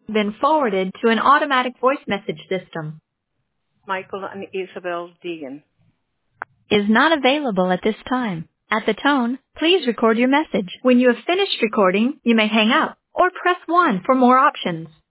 been forwarded to an automatic voice message system. Michael and Isabel Deegan. Is not available at this time. At the tone, please record your message. When you have finished recording, you may hang up or press 1 for more options.